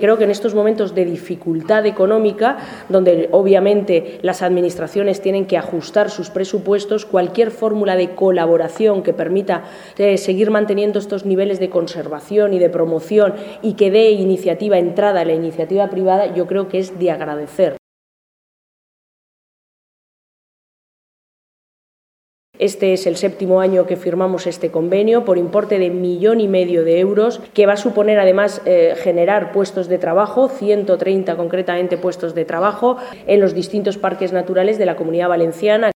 Creo que en estos momentos de dificultad económica, donde obviamente las administraciones tienen que ajustar sus presupuestos, cualquier fórmula de colaboración que permita seguir manteniendo estos niveles de conservación y de promoción y que dé entrada a la iniciativa privada, yo creo que es de agradecer. Este es el 7º año que firmamos este convenio por importe de 1,5 millones de euros, que va a suponer además generar puestos de trabajo, 130 concretamente puestos de trabajo, en los distintos parques naturales de la Comunidad Valenciana.